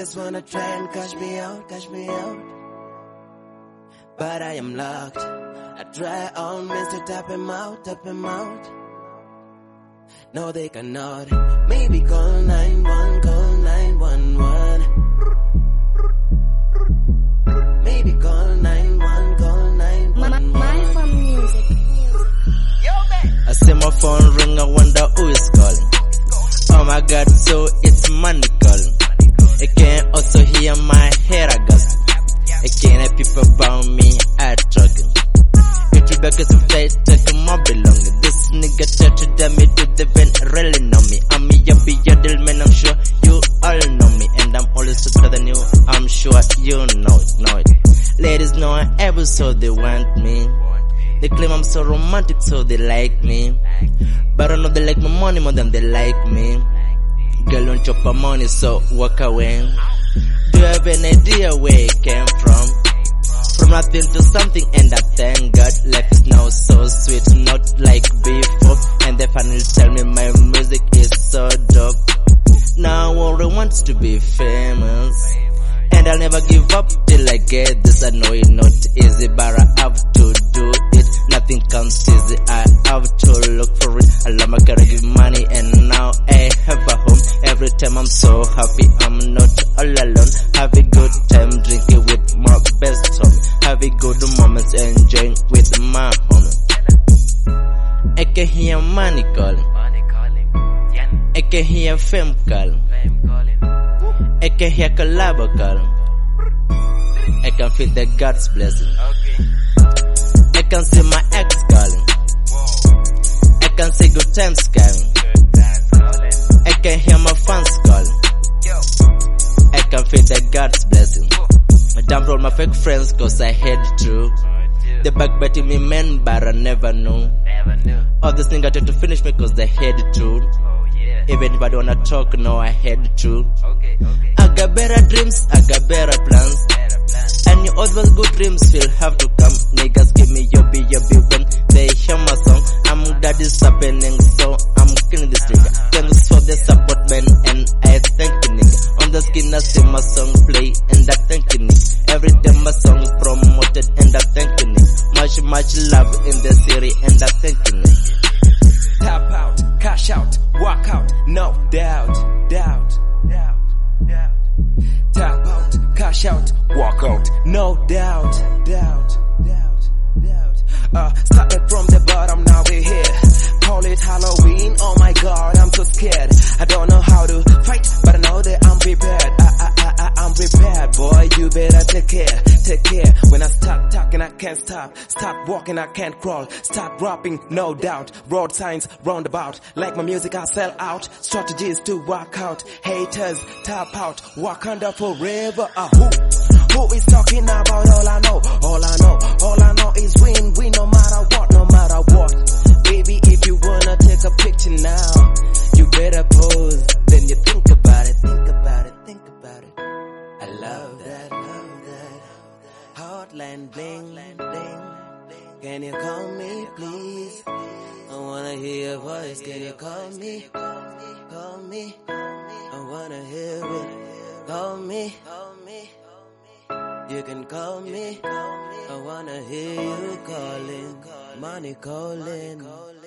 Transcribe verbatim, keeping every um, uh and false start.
just wanna try and cash me out, cash me out. But I am locked. I try all means to tap him out, tap him out. No, they cannot. Maybe call nine one, call nine one one. Maybe call nine one, call nine one one. My phone music. I see my phone ring, I wonder who is calling. Oh my God, so it's money calling. I can also hear my hair aghast. I can't have people about me at talking. It will be cause if they take my belonging. This nigga try to damn me, do they even really know me? I'm me, you be your deal man, I'm sure you all know me. And I'm always better than you, I'm sure you know it, know it. Ladies know I ever so they want me. They claim I'm so romantic so they like me. But I know they like my money more than they like me. Girl don't chop my money so walk away. Do you have an idea where it came from? From nothing to something and I thank God. Life is now so sweet, not like before. And they finally tell me my music is so dope. Now I only want to be famous. And I'll never give up till I get this. I know it's not easy, but I have to do it. Nothing comes easy, I have to look for it. I love my career, give money, and now I have a home. Every time I'm so happy, I'm not all alone. Have a good time drinking with my best homie. Have a good moments enjoying with my homie. I can hear money calling. I can hear fame calling. I can hear collabo calling. I can feel the God's blessing. I can see my ex calling. I can see good times calling. I can hear my fans calling. I can feel the God's blessing. I dumped all my fake friends cause I had to. They backbiting me men but I never knew. All this nigga tried to finish me cause they had to. Even if I don't wanna talk, no, I had to. I got better dreams, I got better plans. And all those good dreams will have to come. Niggas give me yobby yobby when they hear my song. I'm glad it's happening, so I'm killing this nigga. Thanks for the support, man, and I thank you, nigga. On the skin, I see my song play, and I thank you, nigga. Every day my song promoted, and I thank you, nigga. Much, much love in the city, and I thank you, nigga. Tap out, cash out, walk out, no doubt, doubt, doubt, doubt. Tap out, cash out, walk out, no doubt, doubt, doubt, doubt. Uh, started from the bottom, now we're here. Call it Halloween, oh my God, I'm so scared. I don't know how to fight, but I know that I'm prepared. I, I, I, I, I'm prepared, boy, you better take care, take care. When I start talking, I can't stop. Start walking, I can't crawl. Start rapping, no doubt. Road signs, roundabout. Like my music, I sell out. Strategies to work out. Haters, tap out. Wakanda forever. Uh, who? Who is talking about all I know? All I know, all I know is win, win no matter what, no matter what. Baby, if you wanna take a picture now, you better pose. Then you think about it, think about it, think about it. I love that, love that. Hotline bling, bling. Can you call me, please? I wanna hear your voice. Can you call me? Call me. I wanna hear it. Call me. You can call me. I wanna hear you calling. Money calling.